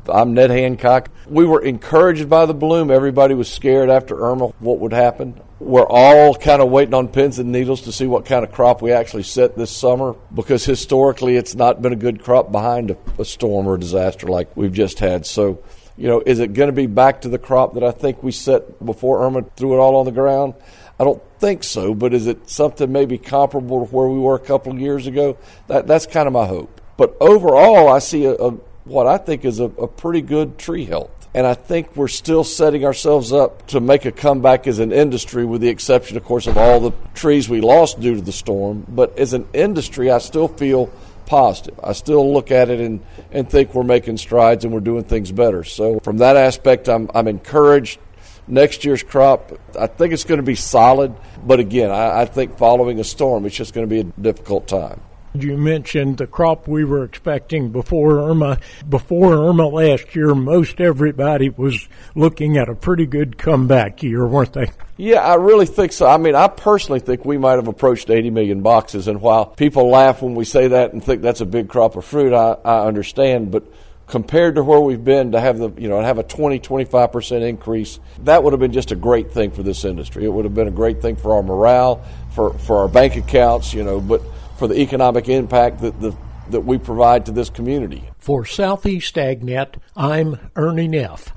I'm Ned Hancock. We were encouraged by the bloom. Everybody was scared after Irma what would happen. We're all kind of waiting on pins and needles to see what kind of crop we actually set this summer, because historically it's not been a good crop behind a storm or a disaster like we've just had. So, is it going to be back to the crop that I think we set before Irma threw it all on the ground? I don't think so, but is it something maybe comparable to where we were a couple of years ago? That's kind of my hope. But overall, I see what I think is a pretty good tree health. And I think we're still setting ourselves up to make a comeback as an industry, with the exception, of course, of all the trees we lost due to the storm. But as an industry, I still feel positive. I still look at it and think we're making strides and we're doing things better. So from that aspect, I'm encouraged. Next year's crop, I think it's going to be solid. But again, I think following a storm, it's just going to be a difficult time. You mentioned the crop we were expecting before Irma. Before Irma last year, most everybody was looking at a pretty good comeback year, weren't they? Yeah, I really think so. I mean, I personally think we might have approached 80 million boxes. And while people laugh when we say that and think that's a big crop of fruit, I understand. But compared to where we've been, to have have a 20-25% increase, that would have been just a great thing for this industry. It would have been a great thing for our morale, for our bank accounts, but for the economic impact that we provide to this community. For Southeast AgNet, I'm Ernie Neff.